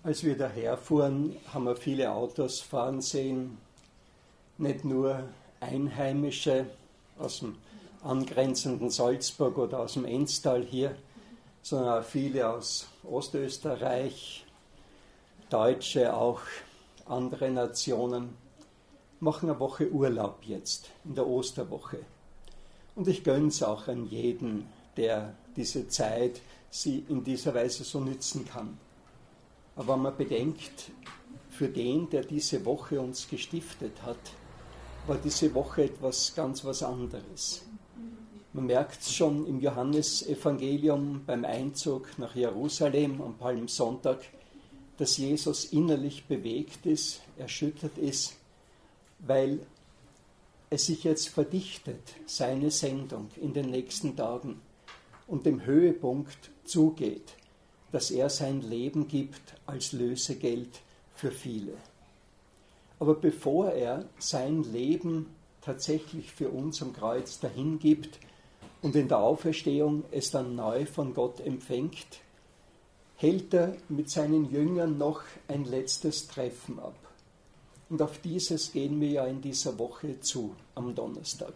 Als wir daherfuhren, haben wir viele Autos fahren sehen, nicht nur Einheimische aus dem angrenzenden Salzburg oder aus dem Enstal hier, sondern auch viele aus Ostösterreich, Deutsche, auch andere Nationen, machen eine Woche Urlaub jetzt, in der Osterwoche. Und ich gönne es auch an jeden, der diese Zeit sie in dieser Weise so nützen kann. Aber wenn man bedenkt, für den, der diese Woche uns gestiftet hat, war diese Woche etwas ganz was anderes. Man merkt es schon im Johannesevangelium beim Einzug nach Jerusalem am Palmsonntag, dass Jesus innerlich bewegt ist, erschüttert ist, weil es sich jetzt verdichtet, seine Sendung in den nächsten Tagen und dem Höhepunkt zugeht, dass er sein Leben gibt als Lösegeld für viele. Aber bevor er sein Leben tatsächlich für uns am Kreuz dahingibt und in der Auferstehung es dann neu von Gott empfängt, hält er mit seinen Jüngern noch ein letztes Treffen ab. Und auf dieses gehen wir ja in dieser Woche zu, am Donnerstag.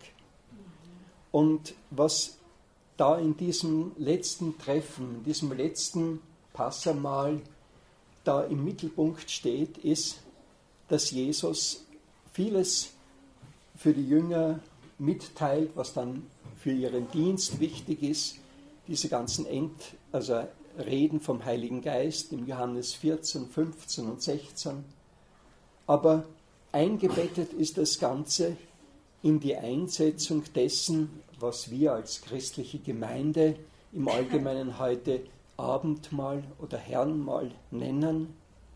Und was da in diesem letzten Treffen, in diesem letzten Passamahl da im Mittelpunkt steht, ist, dass Jesus vieles für die Jünger mitteilt, was dann für ihren Dienst wichtig ist. Diese ganzen Reden vom Heiligen Geist im Johannes 14, 15 und 16. Aber eingebettet ist das Ganze in die Einsetzung dessen, was wir als christliche Gemeinde im Allgemeinen heute Abendmahl oder Herrenmahl nennen.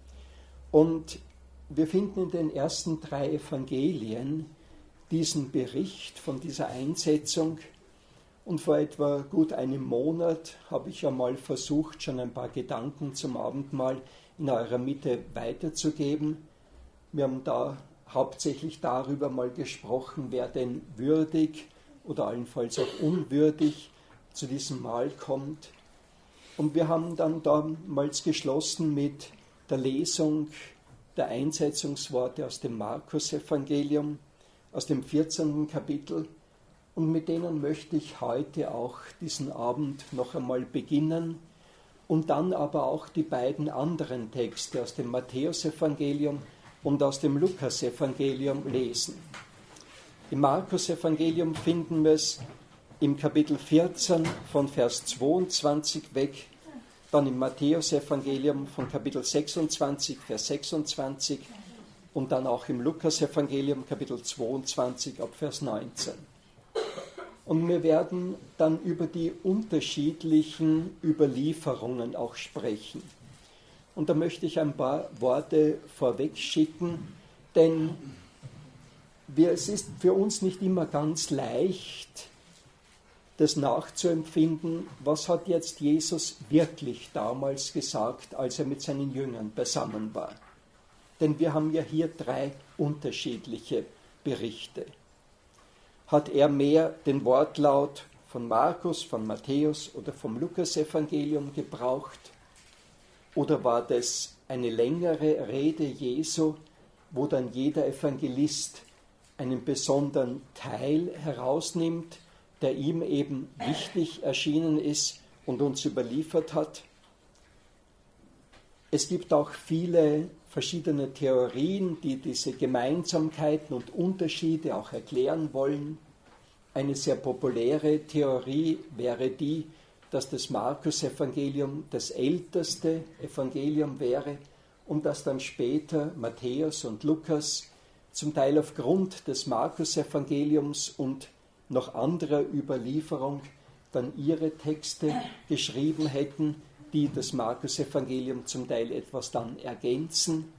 Und wir finden in den ersten 3 Evangelien diesen Bericht von dieser Einsetzung. Und vor etwa gut einem Monat habe ich einmal versucht, schon ein paar Gedanken zum Abendmahl in eurer Mitte weiterzugeben. Wir haben da hauptsächlich darüber mal gesprochen, wer denn würdig oder allenfalls auch unwürdig zu diesem Mahl kommt. Und wir haben dann damals geschlossen mit der Lesung der Einsetzungsworte aus dem Markus-Evangelium, aus dem 14. Kapitel. Und mit denen möchte ich heute auch diesen Abend noch einmal beginnen und dann aber auch die beiden anderen Texte aus dem Matthäus-Evangelium und aus dem Lukas-Evangelium lesen. Im Markus-Evangelium finden wir es im Kapitel 14 von Vers 22 weg, dann im Matthäus-Evangelium von Kapitel 26, Vers 26 und dann auch im Lukas-Evangelium Kapitel 22 ab Vers 19. Und wir werden dann über die unterschiedlichen Überlieferungen auch sprechen. Und da möchte ich ein paar Worte vorweg schicken, denn es ist für uns nicht immer ganz leicht, das nachzuempfinden, was hat jetzt Jesus wirklich damals gesagt, als er mit seinen Jüngern beisammen war. Denn wir haben ja hier 3 unterschiedliche Berichte. Hat er mehr den Wortlaut von Markus, von Matthäus oder vom Lukas-Evangelium gebraucht? Oder war das eine längere Rede Jesu, wo dann jeder Evangelist einen besonderen Teil herausnimmt, der ihm eben wichtig erschienen ist und uns überliefert hat? Es gibt auch viele verschiedene Theorien, die diese Gemeinsamkeiten und Unterschiede auch erklären wollen. Eine sehr populäre Theorie wäre die, dass das Markus-Evangelium das älteste Evangelium wäre und dass dann später Matthäus und Lukas zum Teil aufgrund des Markus-Evangeliums und noch anderer Überlieferung dann ihre Texte geschrieben hätten, die das Markus-Evangelium zum Teil etwas dann ergänzen.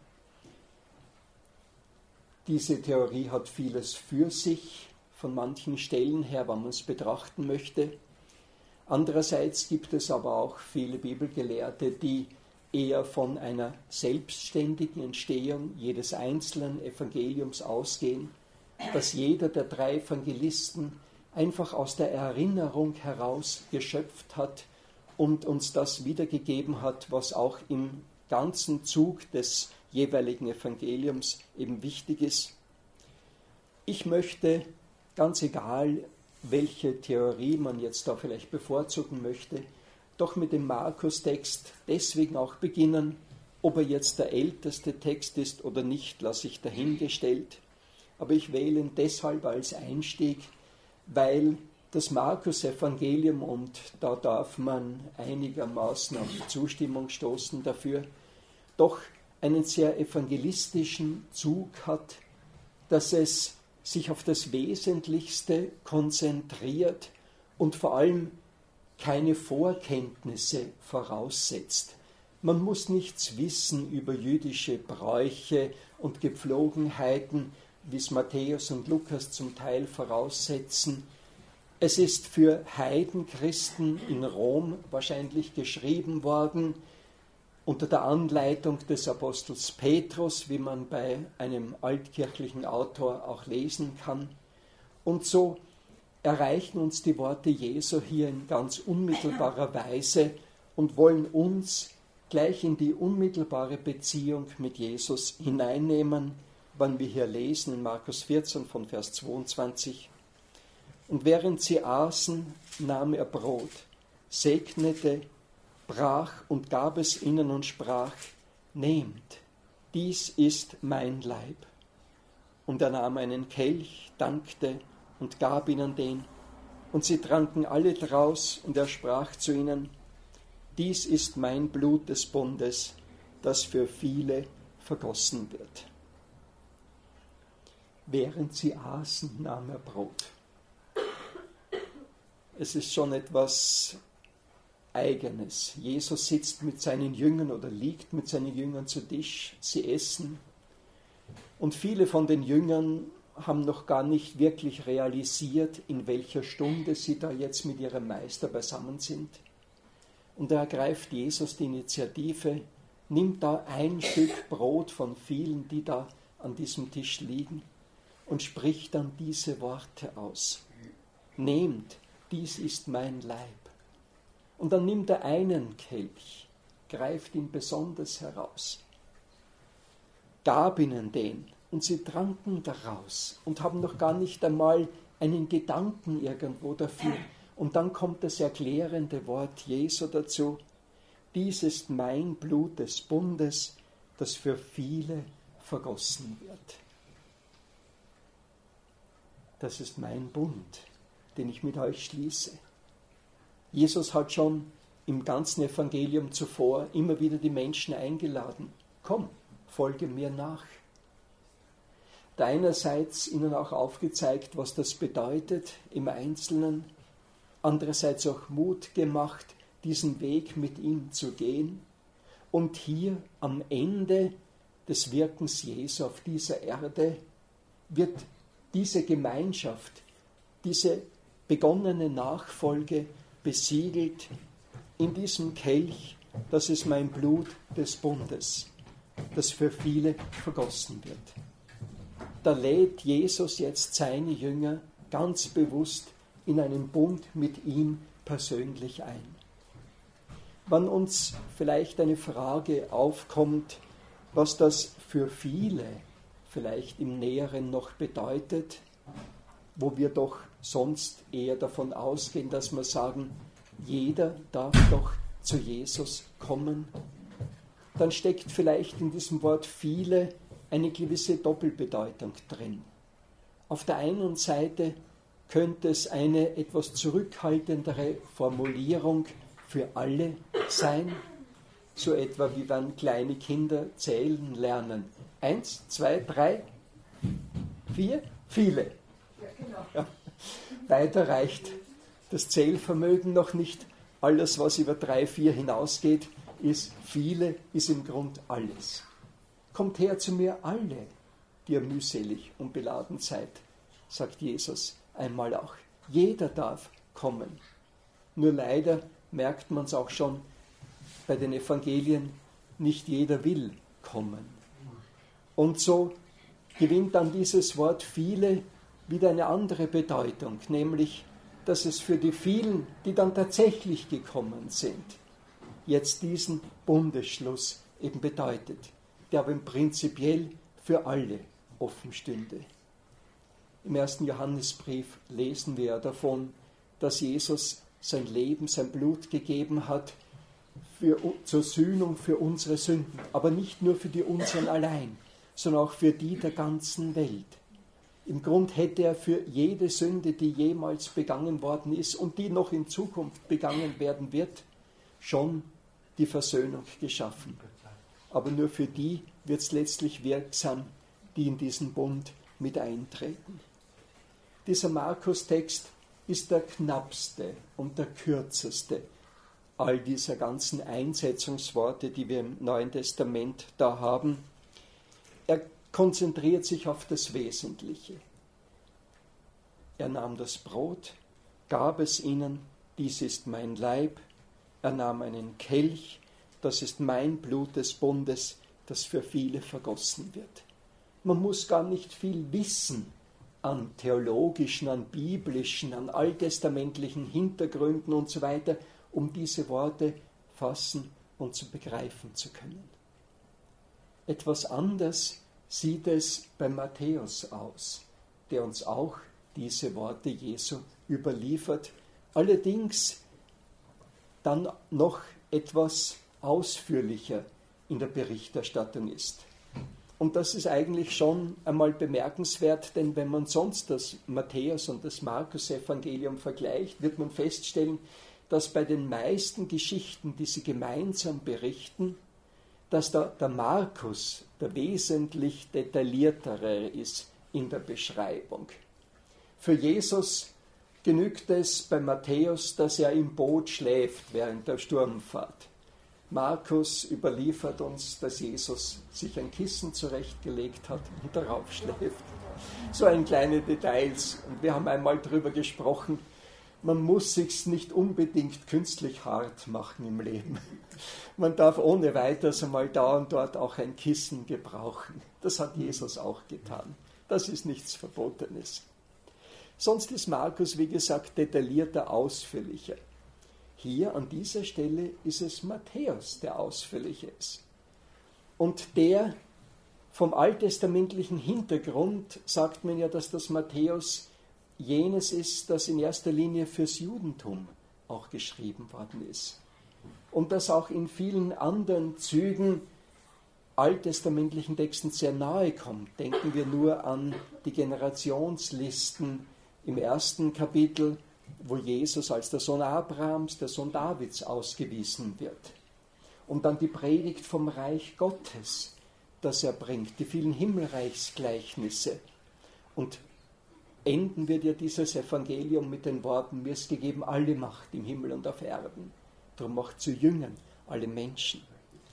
Diese Theorie hat vieles für sich, von manchen Stellen her, wenn man es betrachten möchte. Andererseits gibt es aber auch viele Bibelgelehrte, die eher von einer selbstständigen Entstehung jedes einzelnen Evangeliums ausgehen, dass jeder der 3 Evangelisten einfach aus der Erinnerung heraus geschöpft hat und uns das wiedergegeben hat, was auch im ganzen Zug des jeweiligen Evangeliums eben wichtig ist. Ich möchte, ganz egal, welche Theorie man jetzt da vielleicht bevorzugen möchte, doch mit dem Markus-Text deswegen auch beginnen. Ob er jetzt der älteste Text ist oder nicht, lasse ich dahingestellt. Aber ich wähle ihn deshalb als Einstieg, weil das Markus-Evangelium, und da darf man einigermaßen auf Zustimmung stoßen dafür, doch einen sehr evangelistischen Zug hat, dass es sich auf das Wesentlichste konzentriert und vor allem keine Vorkenntnisse voraussetzt. Man muss nichts wissen über jüdische Bräuche und Gepflogenheiten, wie es Matthäus und Lukas zum Teil voraussetzen. Es ist für Heidenchristen in Rom wahrscheinlich geschrieben worden, unter der Anleitung des Apostels Petrus, wie man bei einem altkirchlichen Autor auch lesen kann. Und so erreichen uns die Worte Jesu hier in ganz unmittelbarer Weise und wollen uns gleich in die unmittelbare Beziehung mit Jesus hineinnehmen, wann wir hier lesen in Markus 14 von Vers 22. Und während sie aßen, nahm er Brot, segnete, brach und gab es ihnen und sprach: Nehmt, dies ist mein Leib. Und er nahm einen Kelch, dankte und gab ihnen den. Und sie tranken alle draus, und er sprach zu ihnen: Dies ist mein Blut des Bundes, das für viele vergossen wird. Während sie aßen, nahm er Brot. Es ist schon etwas Eigenes. Jesus sitzt mit seinen Jüngern oder liegt mit seinen Jüngern zu Tisch, sie essen. Und viele von den Jüngern haben noch gar nicht wirklich realisiert, in welcher Stunde sie da jetzt mit ihrem Meister beisammen sind. Und da ergreift Jesus die Initiative, nimmt da ein Stück Brot von vielen, die da an diesem Tisch liegen, und spricht dann diese Worte aus: Nehmt, dies ist mein Leib. Und dann nimmt er einen Kelch, greift ihn besonders heraus, gab ihnen den, und sie tranken daraus und haben noch gar nicht einmal einen Gedanken irgendwo dafür. Und dann kommt das erklärende Wort Jesu dazu: Dies ist mein Blut des Bundes, das für viele vergossen wird. Das ist mein Bund, den ich mit euch schließe. Jesus hat schon im ganzen Evangelium zuvor immer wieder die Menschen eingeladen: Komm, folge mir nach. Da einerseits ihnen auch aufgezeigt, was das bedeutet im Einzelnen, andererseits auch Mut gemacht, diesen Weg mit ihm zu gehen. Und hier am Ende des Wirkens Jesu auf dieser Erde wird diese Gemeinschaft, diese begonnene Nachfolge besiegelt in diesem Kelch: Das ist mein Blut des Bundes, das für viele vergossen wird. Da lädt Jesus jetzt seine Jünger ganz bewusst in einen Bund mit ihm persönlich ein. Wenn uns vielleicht eine Frage aufkommt, was das für viele vielleicht im Näheren noch bedeutet, wo wir doch sonst eher davon ausgehen, dass wir sagen, jeder darf doch zu Jesus kommen, dann steckt vielleicht in diesem Wort viele eine gewisse Doppelbedeutung drin. Auf der einen Seite könnte es eine etwas zurückhaltendere Formulierung für alle sein, so etwa wie wenn kleine Kinder zählen lernen. 1, 2, 3, 4, viele. Ja, genau. Ja. Weiter reicht das Zählvermögen noch nicht. Alles, was über 3, 4 hinausgeht, ist viele, ist im Grund alles. Kommt her zu mir alle, die ihr mühselig und beladen seid, sagt Jesus einmal auch. Jeder darf kommen. Nur leider merkt man es auch schon bei den Evangelien, nicht jeder will kommen. Und so gewinnt dann dieses Wort viele wieder eine andere Bedeutung, nämlich, dass es für die vielen, die dann tatsächlich gekommen sind, jetzt diesen Bundesschluss eben bedeutet, der aber prinzipiell für alle offen stünde. Im 1. Johannesbrief lesen wir davon, dass Jesus sein Leben, sein Blut gegeben hat zur Sühnung für unsere Sünden, aber nicht nur für die unseren allein, sondern auch für die der ganzen Welt. Im Grund hätte er für jede Sünde, die jemals begangen worden ist und die noch in Zukunft begangen werden wird, schon die Versöhnung geschaffen. Aber nur für die wird es letztlich wirksam, die in diesen Bund mit eintreten. Dieser Markus-Text ist der knappste und der kürzeste all dieser ganzen Einsetzungsworte, die wir im Neuen Testament da haben. Er konzentriert sich auf das Wesentliche. Er nahm das Brot, gab es ihnen, dies ist mein Leib. Er nahm einen Kelch, das ist mein Blut des Bundes, das für viele vergossen wird. Man muss gar nicht viel wissen an theologischen, an biblischen, an alttestamentlichen Hintergründen und so weiter, um diese Worte fassen und zu begreifen zu können. Etwas anders sieht es bei Matthäus aus, der uns auch diese Worte Jesu überliefert, allerdings dann noch etwas ausführlicher in der Berichterstattung ist. Und das ist eigentlich schon einmal bemerkenswert, denn wenn man sonst das Matthäus- und das Markus-Evangelium vergleicht, wird man feststellen, dass bei den meisten Geschichten, die sie gemeinsam berichten, dass der Markus der wesentlich detailliertere ist in der Beschreibung. Für Jesus genügt es bei Matthäus, dass er im Boot schläft während der Sturmfahrt. Markus überliefert uns, dass Jesus sich ein Kissen zurechtgelegt hat und darauf schläft. So ein kleine Details. Und wir haben einmal darüber gesprochen, man muss sich's nicht unbedingt künstlich hart machen im Leben. Man darf ohne weiteres einmal da und dort auch ein Kissen gebrauchen. Das hat Jesus auch getan. Das ist nichts Verbotenes. Sonst ist Markus, wie gesagt, detaillierter, ausführlicher. Hier an dieser Stelle ist es Matthäus, der ausführlicher ist. Und der vom alttestamentlichen Hintergrund sagt man ja, dass das Matthäus jenes ist, das in erster Linie fürs Judentum auch geschrieben worden ist. Und das auch in vielen anderen Zügen alttestamentlichen Texten sehr nahe kommt. Denken wir nur an die Generationslisten im 1. Kapitel, wo Jesus als der Sohn Abrahams, der Sohn Davids ausgewiesen wird. Und dann die Predigt vom Reich Gottes, das er bringt, die vielen Himmelreichsgleichnisse. Und enden wird ja dieses Evangelium mit den Worten, mir ist gegeben alle Macht im Himmel und auf Erden. Darum macht zu Jüngern alle Menschen.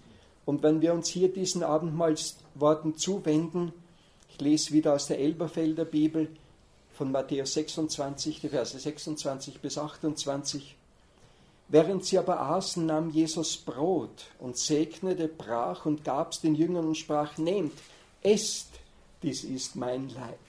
Und wenn wir uns hier diesen Abendmahlsworten zuwenden, ich lese wieder aus der Elberfelder Bibel von Matthäus 26, die Verse 26 bis 28. Während sie aber aßen, nahm Jesus Brot und segnete, brach und gab's den Jüngern und sprach, nehmt, esst, dies ist mein Leib.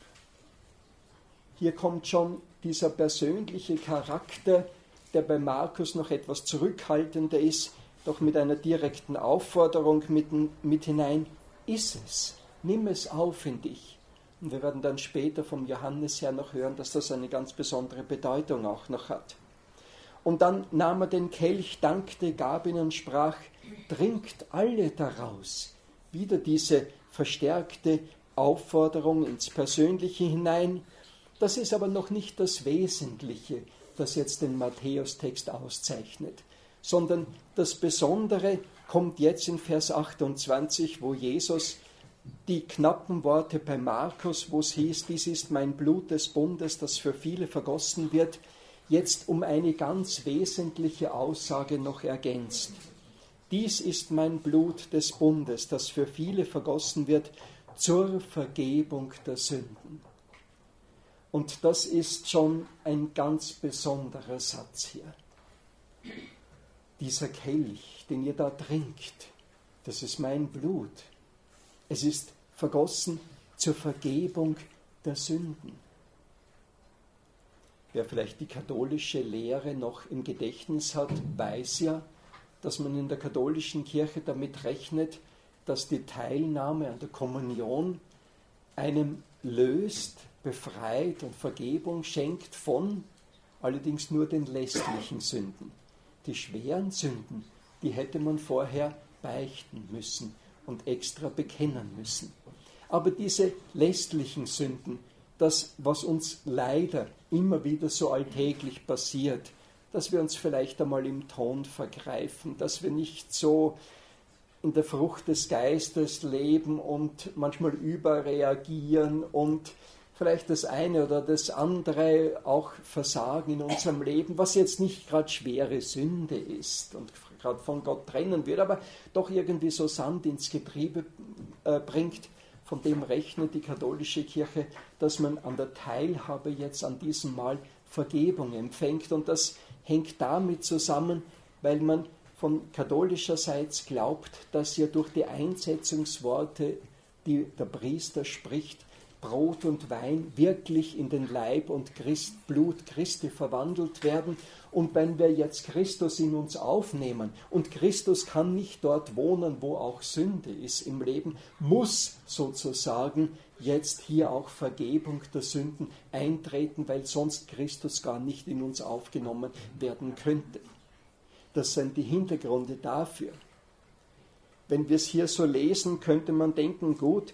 Hier kommt schon dieser persönliche Charakter, der bei Markus noch etwas zurückhaltender ist, doch mit einer direkten Aufforderung mit hinein, iss es, nimm es auf in dich. Und wir werden dann später vom Johannes her noch hören, dass das eine ganz besondere Bedeutung auch noch hat. Und dann nahm er den Kelch, dankte, gab ihn und sprach, trinkt alle daraus. Wieder diese verstärkte Aufforderung ins Persönliche hinein. Das ist aber noch nicht das Wesentliche, das jetzt den Matthäus-Text auszeichnet, sondern das Besondere kommt jetzt in Vers 28, wo Jesus die knappen Worte bei Markus, wo es hieß, dies ist mein Blut des Bundes, das für viele vergossen wird, jetzt um eine ganz wesentliche Aussage noch ergänzt. Dies ist mein Blut des Bundes, das für viele vergossen wird, zur Vergebung der Sünden. Und das ist schon ein ganz besonderer Satz hier. Dieser Kelch, den ihr da trinkt, das ist mein Blut. Es ist vergossen zur Vergebung der Sünden. Wer vielleicht die katholische Lehre noch im Gedächtnis hat, weiß ja, dass man in der katholischen Kirche damit rechnet, dass die Teilnahme an der Kommunion einem löst, befreit und Vergebung schenkt von allerdings nur den lästlichen Sünden. Die schweren Sünden, die hätte man vorher beichten müssen und extra bekennen müssen. Aber diese lästlichen Sünden, das, was uns leider immer wieder so alltäglich passiert, dass wir uns vielleicht einmal im Ton vergreifen, dass wir nicht so in der Frucht des Geistes leben und manchmal überreagieren und vielleicht das eine oder das andere auch versagen in unserem Leben, was jetzt nicht gerade schwere Sünde ist und gerade von Gott trennen wird, aber doch irgendwie so Sand ins Getriebe bringt. Von dem rechnet die katholische Kirche, dass man an der Teilhabe jetzt an diesem Mal Vergebung empfängt. Und das hängt damit zusammen, weil man von katholischerseits glaubt, dass ja durch die Einsetzungsworte, die der Priester spricht, Brot und Wein wirklich in den Leib und Blut Christi verwandelt werden. Und wenn wir jetzt Christus in uns aufnehmen, und Christus kann nicht dort wohnen, wo auch Sünde ist im Leben, muss sozusagen jetzt hier auch Vergebung der Sünden eintreten, weil sonst Christus gar nicht in uns aufgenommen werden könnte. Das sind die Hintergründe dafür. Wenn wir es hier so lesen, könnte man denken, gut,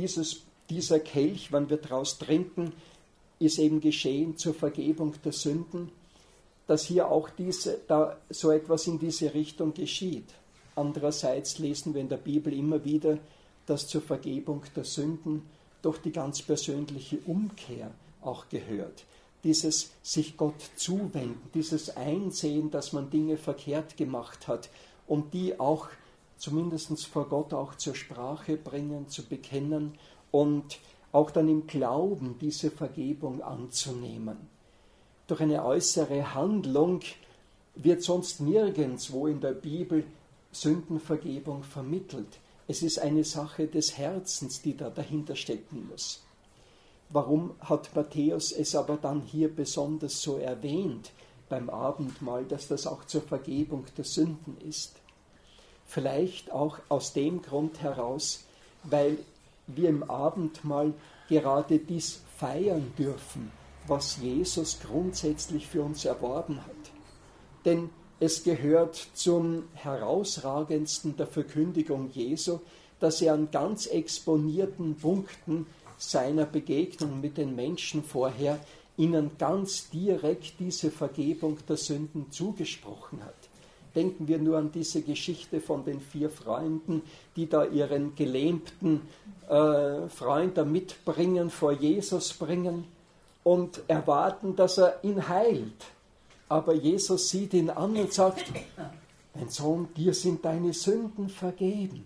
dieser Kelch, wenn wir daraus trinken, ist eben geschehen zur Vergebung der Sünden, dass hier auch da so etwas in diese Richtung geschieht. Andererseits lesen wir in der Bibel immer wieder, dass zur Vergebung der Sünden doch die ganz persönliche Umkehr auch gehört. Dieses sich Gott zuwenden, dieses Einsehen, dass man Dinge verkehrt gemacht hat und die auch zumindest vor Gott auch zur Sprache bringen, zu bekennen und auch dann im Glauben diese Vergebung anzunehmen. Durch eine äußere Handlung wird sonst nirgendwo in der Bibel Sündenvergebung vermittelt. Es ist eine Sache des Herzens, die da dahinter stecken muss. Warum hat Matthäus es aber dann hier besonders so erwähnt beim Abendmahl, dass das auch zur Vergebung der Sünden ist? Vielleicht auch aus dem Grund heraus, weil wir im Abendmahl gerade dies feiern dürfen, was Jesus grundsätzlich für uns erworben hat. Denn es gehört zum herausragendsten der Verkündigung Jesu, dass er an ganz exponierten Punkten seiner Begegnung mit den Menschen vorher ihnen ganz direkt diese Vergebung der Sünden zugesprochen hat. Denken wir nur an diese Geschichte von den 4 Freunden, die da ihren gelähmten Freund da mitbringen, vor Jesus bringen und erwarten, dass er ihn heilt. Aber Jesus sieht ihn an und sagt, mein Sohn, dir sind deine Sünden vergeben.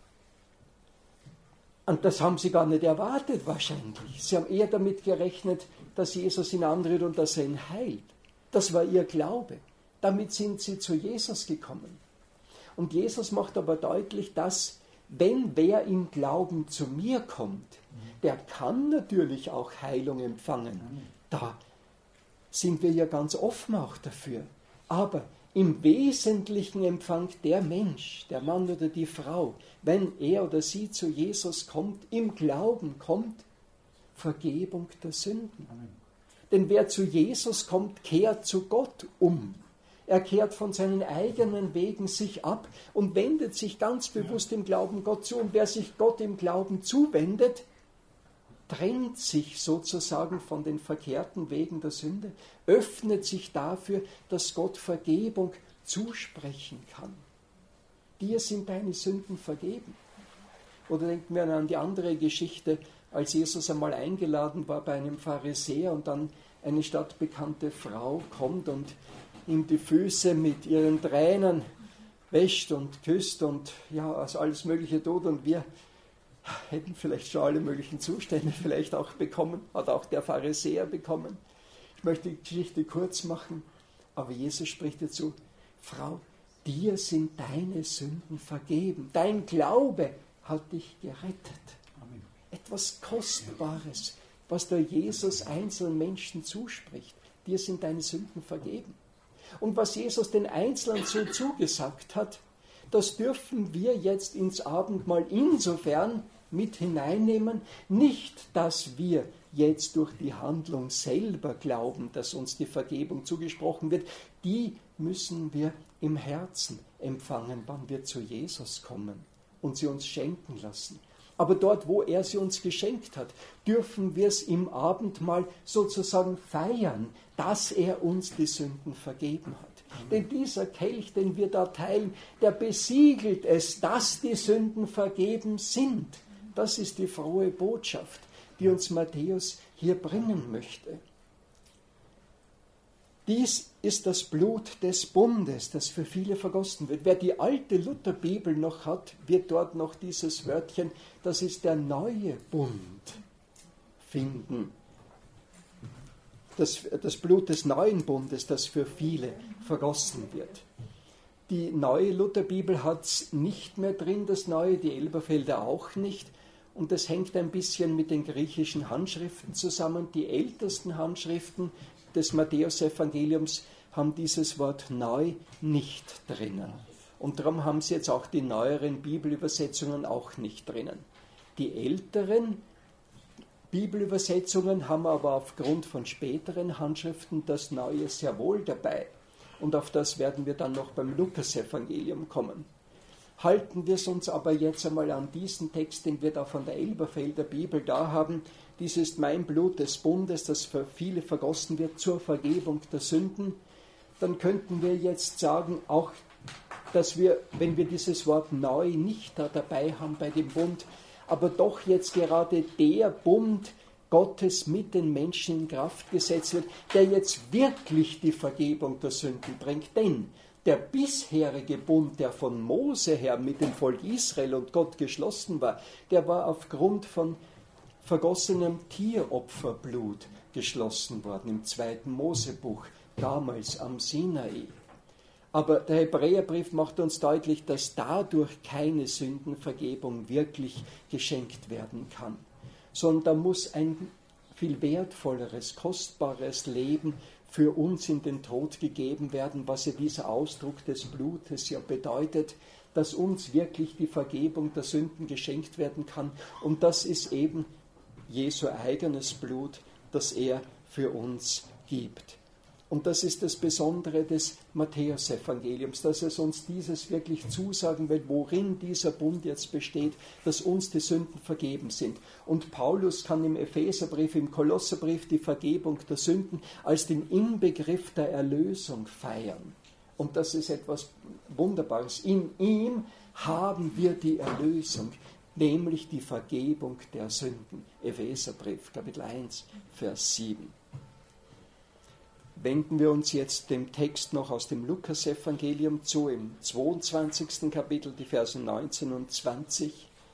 Und das haben sie gar nicht erwartet wahrscheinlich. Sie haben eher damit gerechnet, dass Jesus ihn anrührt und dass er ihn heilt. Das war ihr Glaube. Damit sind sie zu Jesus gekommen. Und Jesus macht aber deutlich, dass wenn wer im Glauben zu mir kommt, der kann natürlich auch Heilung empfangen. Da sind wir ja ganz offen auch dafür. Aber im Wesentlichen empfängt der Mensch, der Mann oder die Frau, wenn er oder sie zu Jesus kommt, im Glauben kommt, Vergebung der Sünden. Amen. Denn wer zu Jesus kommt, kehrt zu Gott um. Er kehrt von seinen eigenen Wegen sich ab und wendet sich ganz bewusst im Glauben Gott zu. Und wer sich Gott im Glauben zuwendet, trennt sich sozusagen von den verkehrten Wegen der Sünde, öffnet sich dafür, dass Gott Vergebung zusprechen kann. Dir sind deine Sünden vergeben. Oder denken wir an die andere Geschichte, als Jesus einmal eingeladen war bei einem Pharisäer und dann eine stadtbekannte Frau kommt und ihm die Füße mit ihren Tränen wäscht und küsst und ja, also alles Mögliche tut und wir hätten vielleicht schon alle möglichen Zustände vielleicht auch bekommen, hat auch der Pharisäer bekommen. Ich möchte die Geschichte kurz machen, aber Jesus spricht dazu, Frau, dir sind deine Sünden vergeben, dein Glaube hat dich gerettet. Amen. Etwas Kostbares, was der Jesus einzelnen Menschen zuspricht, dir sind deine Sünden vergeben. Und was Jesus den Einzelnen so zugesagt hat, das dürfen wir jetzt ins Abendmahl insofern mit hineinnehmen, nicht, dass wir jetzt durch die Handlung selber glauben, dass uns die Vergebung zugesprochen wird, die müssen wir im Herzen empfangen, wann wir zu Jesus kommen und sie uns schenken lassen. Aber dort, wo er sie uns geschenkt hat, dürfen wir es im Abendmahl sozusagen feiern, dass er uns die Sünden vergeben hat. Denn dieser Kelch, den wir da teilen, der besiegelt es, dass die Sünden vergeben sind. Das ist die frohe Botschaft, die uns Matthäus hier bringen möchte. Dies ist das Blut des Bundes, das für viele vergossen wird. Wer die alte Lutherbibel noch hat, wird dort noch dieses Wörtchen, das ist der neue Bund, finden. Das Blut des neuen Bundes, das für viele vergossen wird. Die neue Lutherbibel hat es nicht mehr drin, das neue, die Elberfelder auch nicht. Und das hängt ein bisschen mit den griechischen Handschriften zusammen. Die ältesten Handschriften des Matthäus-Evangeliums haben dieses Wort neu nicht drinnen. Und darum haben sie jetzt auch die neueren Bibelübersetzungen auch nicht drinnen. Die älteren Bibelübersetzungen haben aber aufgrund von späteren Handschriften das Neue sehr wohl dabei. Und auf das werden wir dann noch beim Lukas-Evangelium kommen. Halten wir es uns aber jetzt einmal an diesen Text, den wir da von der Elberfelder Bibel da haben. Dies ist mein Blut des Bundes, das für viele vergossen wird zur Vergebung der Sünden. Dann könnten wir jetzt sagen, auch, dass wir, wenn wir dieses Wort neu nicht da dabei haben bei dem Bund, aber doch jetzt gerade der Bund Gottes mit den Menschen in Kraft gesetzt wird, der jetzt wirklich die Vergebung der Sünden bringt. Denn der bisherige Bund, der von Mose her mit dem Volk Israel und Gott geschlossen war, der war aufgrund von vergossenem Tieropferblut geschlossen worden im 2. Mosebuch, damals am Sinai. Aber der Hebräerbrief macht uns deutlich, dass dadurch keine Sündenvergebung wirklich geschenkt werden kann, sondern da muss ein viel wertvolleres, kostbares Leben für uns in den Tod gegeben werden, was ja dieser Ausdruck des Blutes ja bedeutet, dass uns wirklich die Vergebung der Sünden geschenkt werden kann. Und das ist eben Jesu eigenes Blut, das er für uns gibt. Und das ist das Besondere des Matthäus-Evangeliums, dass es uns dieses wirklich zusagen will, worin dieser Bund jetzt besteht, dass uns die Sünden vergeben sind. Und Paulus kann im Epheserbrief, im Kolosserbrief die Vergebung der Sünden als den Inbegriff der Erlösung feiern. Und das ist etwas Wunderbares. In ihm haben wir die Erlösung, nämlich die Vergebung der Sünden. Epheserbrief, Kapitel 1, Vers 7. Wenden wir uns jetzt dem Text noch aus dem Lukas-Evangelium zu, im 22. Kapitel, die Verse 19 und 20.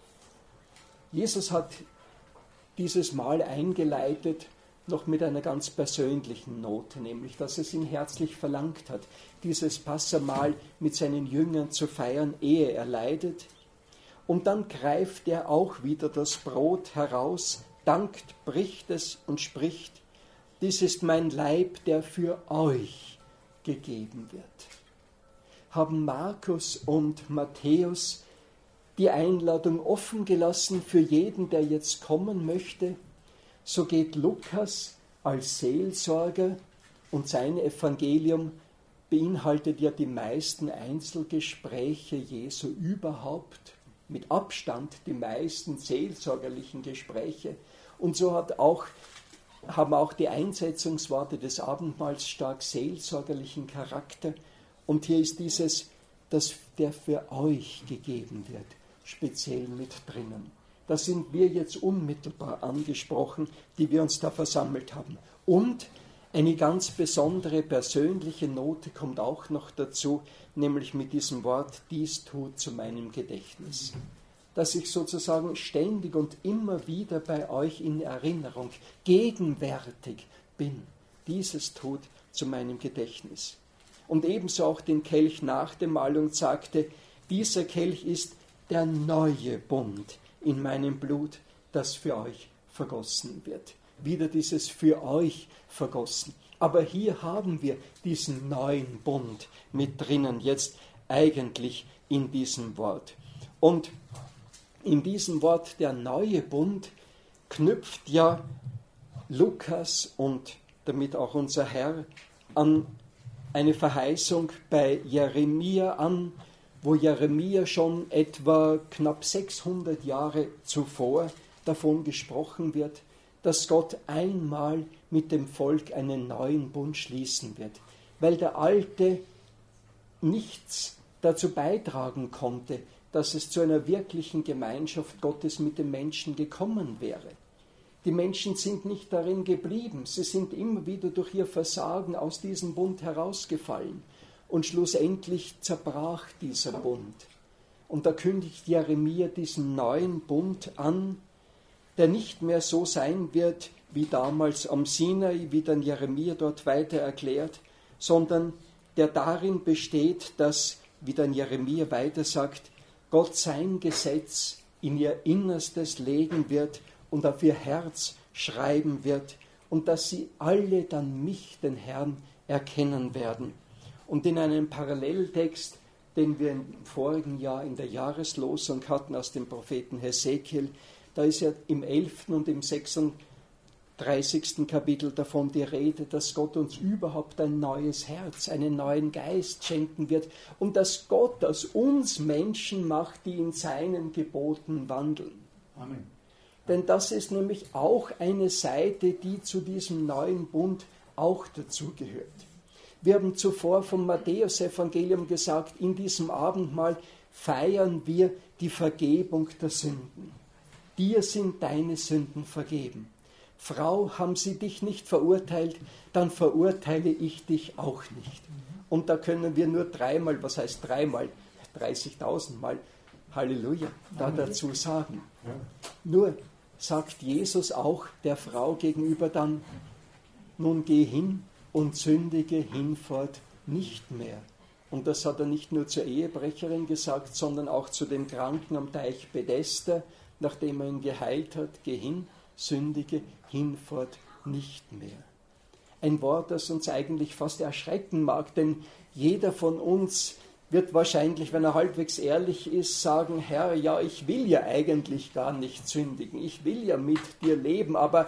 Jesus hat dieses Mahl eingeleitet, noch mit einer ganz persönlichen Note, nämlich, dass es ihn herzlich verlangt hat, dieses Passamahl mit seinen Jüngern zu feiern, ehe er leidet. Und dann greift er auch wieder das Brot heraus, dankt, bricht es und spricht: Dies ist mein Leib, der für euch gegeben wird. Haben Markus und Matthäus die Einladung offen gelassen für jeden, der jetzt kommen möchte, so geht Lukas als Seelsorger, und sein Evangelium beinhaltet ja die meisten Einzelgespräche Jesu überhaupt, mit Abstand die meisten seelsorgerlichen Gespräche. Und so haben auch die Einsetzungsworte des Abendmahls stark seelsorgerlichen Charakter. Und hier ist dieses, der für euch gegeben wird, speziell mit drinnen. Da sind wir jetzt unmittelbar angesprochen, die wir uns da versammelt haben. Und eine ganz besondere persönliche Note kommt auch noch dazu, nämlich mit diesem Wort: dies tut zu meinem Gedächtnis. Dass ich sozusagen ständig und immer wieder bei euch in Erinnerung, gegenwärtig bin. Dieses tut zu meinem Gedächtnis. Und ebenso auch den Kelch nach dem Mahl und sagte: dieser Kelch ist der neue Bund in meinem Blut, das für euch vergossen wird. Wieder dieses für euch vergossen. Aber hier haben wir diesen neuen Bund mit drinnen, jetzt eigentlich in diesem Wort. Und in diesem Wort der neue Bund knüpft ja Lukas und damit auch unser Herr an eine Verheißung bei Jeremia an, wo Jeremia schon etwa knapp 600 Jahre zuvor davon gesprochen wird, dass Gott einmal mit dem Volk einen neuen Bund schließen wird, weil der alte nichts dazu beitragen konnte, dass es zu einer wirklichen Gemeinschaft Gottes mit den Menschen gekommen wäre. Die Menschen sind nicht darin geblieben, sie sind immer wieder durch ihr Versagen aus diesem Bund herausgefallen und schlussendlich zerbrach dieser Bund. Und da kündigt Jeremia diesen neuen Bund an, der nicht mehr so sein wird wie damals am Sinai, wie dann Jeremia dort weiter erklärt, sondern der darin besteht, dass, wie dann Jeremia weiter sagt, Gott sein Gesetz in ihr Innerstes legen wird und auf ihr Herz schreiben wird und dass sie alle dann mich, den Herrn, erkennen werden. Und in einem Paralleltext, den wir im vorigen Jahr in der Jahreslosung hatten aus dem Propheten Hesekiel, da ist ja im 11. und im 36. Kapitel davon die Rede, dass Gott uns überhaupt ein neues Herz, einen neuen Geist schenken wird und dass Gott aus uns Menschen macht, die in seinen Geboten wandeln. Amen. Denn das ist nämlich auch eine Seite, die zu diesem neuen Bund auch dazugehört. Wir haben zuvor vom Matthäus-Evangelium gesagt, in diesem Abendmahl feiern wir die Vergebung der Sünden. Dir sind deine Sünden vergeben. Frau, haben sie dich nicht verurteilt, dann verurteile ich dich auch nicht. Und da können wir nur dreimal, was heißt dreimal, 30.000 Mal, Halleluja, da dazu sagen. Nur sagt Jesus auch der Frau gegenüber dann, nun geh hin und sündige hinfort nicht mehr. Und das hat er nicht nur zur Ehebrecherin gesagt, sondern auch zu dem Kranken am Teich Bethesda, nachdem er ihn geheilt hat, geh hin, sündige hinfort nicht mehr. Ein Wort, das uns eigentlich fast erschrecken mag, denn jeder von uns wird wahrscheinlich, wenn er halbwegs ehrlich ist, sagen, Herr, ja, ich will ja eigentlich gar nicht sündigen, ich will ja mit dir leben, aber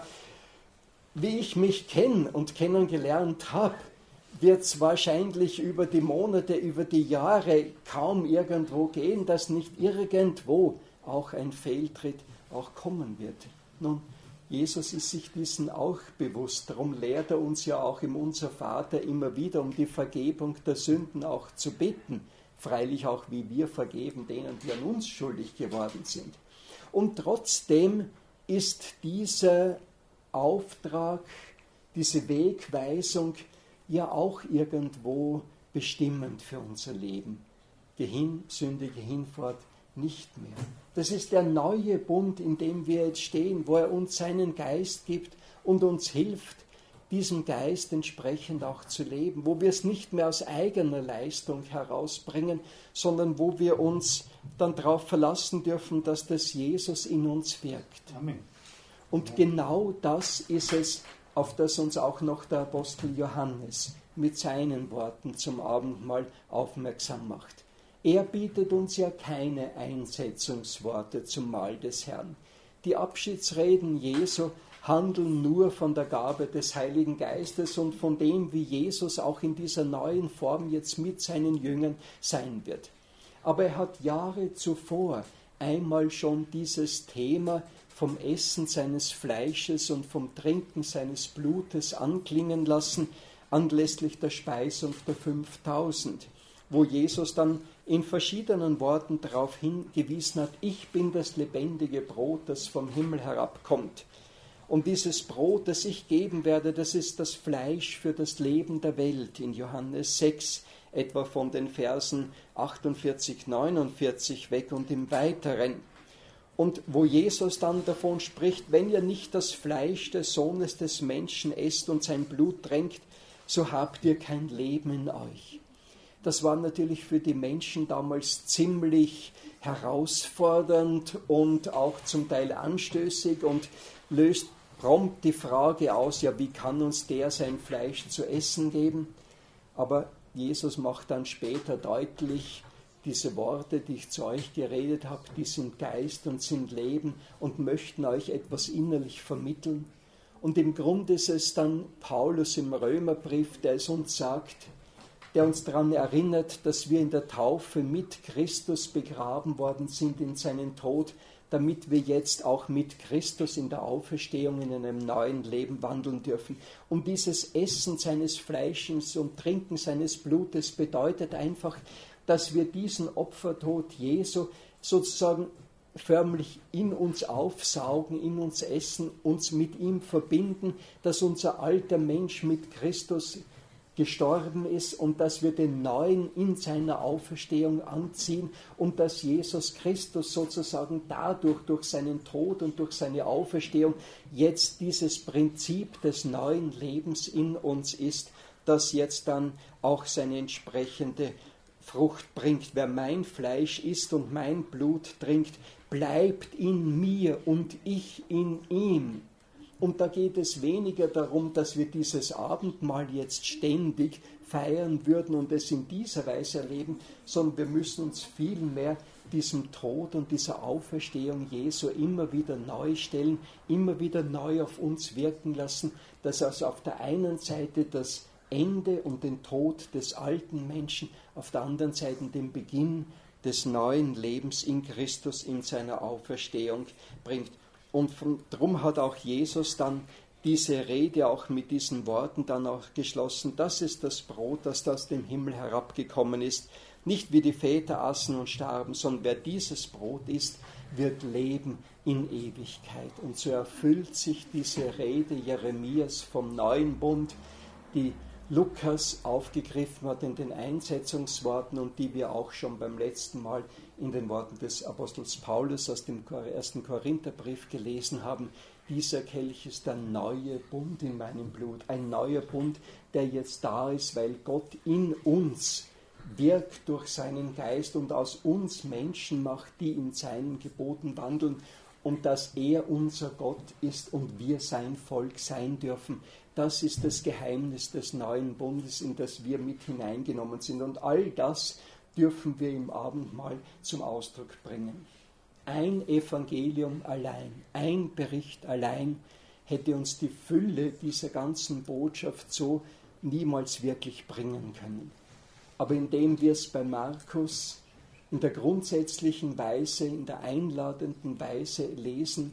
wie ich mich kenne und kennengelernt habe, wird es wahrscheinlich über die Monate, über die Jahre kaum irgendwo gehen, dass nicht irgendwo auch ein Fehltritt auch kommen wird. Nun, Jesus ist sich dessen auch bewusst, darum lehrt er uns ja auch im Unser Vater immer wieder, um die Vergebung der Sünden auch zu bitten. Freilich auch, wie wir vergeben denen, die an uns schuldig geworden sind. Und trotzdem ist dieser Auftrag, diese Wegweisung ja auch irgendwo bestimmend für unser Leben. Geh hin, sündige hinfort nicht mehr. Das ist der neue Bund, in dem wir jetzt stehen, wo er uns seinen Geist gibt und uns hilft, diesem Geist entsprechend auch zu leben, wo wir es nicht mehr aus eigener Leistung herausbringen, sondern wo wir uns dann darauf verlassen dürfen, dass das Jesus in uns wirkt. Amen. Und genau das ist es, auf das uns auch noch der Apostel Johannes mit seinen Worten zum Abendmahl aufmerksam macht. Er bietet uns ja keine Einsetzungsworte zum Mahl des Herrn. Die Abschiedsreden Jesu handeln nur von der Gabe des Heiligen Geistes und von dem, wie Jesus auch in dieser neuen Form jetzt mit seinen Jüngern sein wird. Aber er hat Jahre zuvor einmal schon dieses Thema vom Essen seines Fleisches und vom Trinken seines Blutes anklingen lassen, anlässlich der Speisung der 5000, wo Jesus dann in verschiedenen Worten darauf hingewiesen hat, ich bin das lebendige Brot, das vom Himmel herabkommt. Und dieses Brot, das ich geben werde, das ist das Fleisch für das Leben der Welt, in Johannes 6, etwa von den Versen 48, 49 weg und im Weiteren. Und wo Jesus dann davon spricht, wenn ihr nicht das Fleisch des Sohnes des Menschen esst und sein Blut tränkt, so habt ihr kein Leben in euch. Das war natürlich für die Menschen damals ziemlich herausfordernd und auch zum Teil anstößig und löst prompt die Frage aus, ja, wie kann uns der sein Fleisch zu essen geben? Aber Jesus macht dann später deutlich, diese Worte, die ich zu euch geredet habe, die sind Geist und sind Leben und möchten euch etwas innerlich vermitteln. Und im Grunde ist es dann Paulus im Römerbrief, der es uns sagt, der uns daran erinnert, dass wir in der Taufe mit Christus begraben worden sind in seinen Tod, damit wir jetzt auch mit Christus in der Auferstehung in einem neuen Leben wandeln dürfen. Und dieses Essen seines Fleisches und Trinken seines Blutes bedeutet einfach, dass wir diesen Opfertod Jesu sozusagen förmlich in uns aufsaugen, in uns essen, uns mit ihm verbinden, dass unser alter Mensch mit Christus gestorben ist und dass wir den Neuen in seiner Auferstehung anziehen und dass Jesus Christus sozusagen dadurch, durch seinen Tod und durch seine Auferstehung, jetzt dieses Prinzip des neuen Lebens in uns ist, das jetzt dann auch seine entsprechende Frucht bringt. Wer mein Fleisch isst und mein Blut trinkt, bleibt in mir und ich in ihm. Und da geht es weniger darum, dass wir dieses Abendmahl jetzt ständig feiern würden und es in dieser Weise erleben, sondern wir müssen uns vielmehr diesem Tod und dieser Auferstehung Jesu immer wieder neu stellen, immer wieder neu auf uns wirken lassen, dass also auf der einen Seite das Ende und den Tod des alten Menschen, auf der anderen Seite den Beginn des neuen Lebens in Christus in seiner Auferstehung bringt. Und darum hat auch Jesus dann diese Rede auch mit diesen Worten dann auch geschlossen. Das ist das Brot, das aus dem Himmel herabgekommen ist. Nicht wie die Väter aßen und starben, sondern wer dieses Brot isst, wird leben in Ewigkeit. Und so erfüllt sich diese Rede Jeremias vom neuen Bund, die Lukas aufgegriffen hat in den Einsetzungsworten und die wir auch schon beim letzten Mal in den Worten des Apostels Paulus aus dem 1. Korintherbrief gelesen haben. Dieser Kelch ist der neue Bund in meinem Blut, ein neuer Bund, der jetzt da ist, weil Gott in uns wirkt durch seinen Geist und aus uns Menschen macht, die in seinen Geboten wandeln und dass er unser Gott ist und wir sein Volk sein dürfen. Das ist das Geheimnis des neuen Bundes, in das wir mit hineingenommen sind. Und all das dürfen wir im Abendmahl zum Ausdruck bringen. Ein Evangelium allein, ein Bericht allein hätte uns die Fülle dieser ganzen Botschaft so niemals wirklich bringen können. Aber indem wir es bei Markus in der grundsätzlichen Weise, in der einladenden Weise lesen,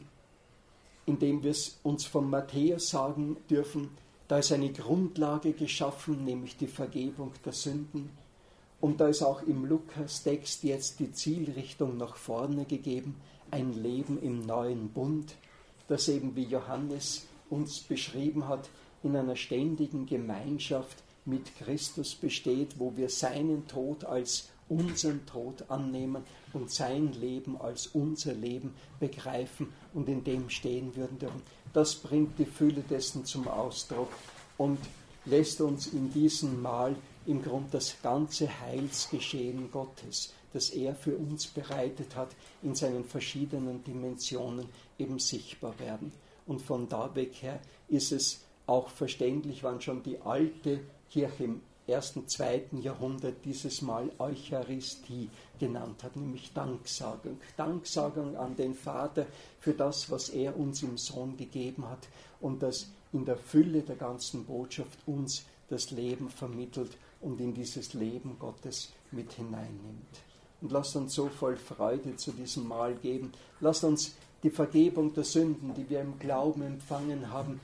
indem wir es uns von Matthäus sagen dürfen, da ist eine Grundlage geschaffen, nämlich die Vergebung der Sünden. Und da ist auch im Lukas-Text jetzt die Zielrichtung nach vorne gegeben, ein Leben im neuen Bund, das eben, wie Johannes uns beschrieben hat, in einer ständigen Gemeinschaft mit Christus besteht, wo wir seinen Tod als unseren Tod annehmen und sein Leben als unser Leben begreifen und in dem stehen würden dürfen. Das bringt die Fülle dessen zum Ausdruck und lässt uns in diesem Mahl im Grunde das ganze Heilsgeschehen Gottes, das er für uns bereitet hat, in seinen verschiedenen Dimensionen eben sichtbar werden. Und von da weg her ist es auch verständlich, wann schon die alte Kirche im 1., 2. Jahrhundert dieses Mal Eucharistie genannt hat, nämlich Danksagung. Danksagung an den Vater für das, was er uns im Sohn gegeben hat und das in der Fülle der ganzen Botschaft uns das Leben vermittelt und in dieses Leben Gottes mit hineinnimmt. Und lasst uns so voll Freude zu diesem Mahl geben. Lasst uns die Vergebung der Sünden, die wir im Glauben empfangen haben,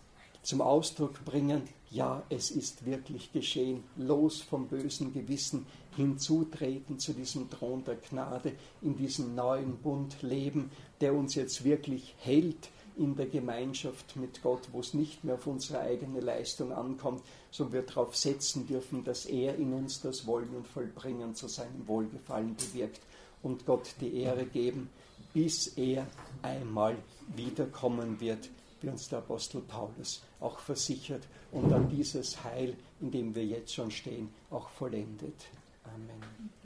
zum Ausdruck bringen, ja, es ist wirklich geschehen, los vom bösen Gewissen, hinzutreten zu diesem Thron der Gnade, in diesem neuen Bund leben, der uns jetzt wirklich hält in der Gemeinschaft mit Gott, wo es nicht mehr auf unsere eigene Leistung ankommt, sondern wir darauf setzen dürfen, dass er in uns das Wollen und Vollbringen zu seinem Wohlgefallen bewirkt und Gott die Ehre geben, bis er einmal wiederkommen wird, wie uns der Apostel Paulus auch versichert und dann dieses Heil, in dem wir jetzt schon stehen, auch vollendet. Amen.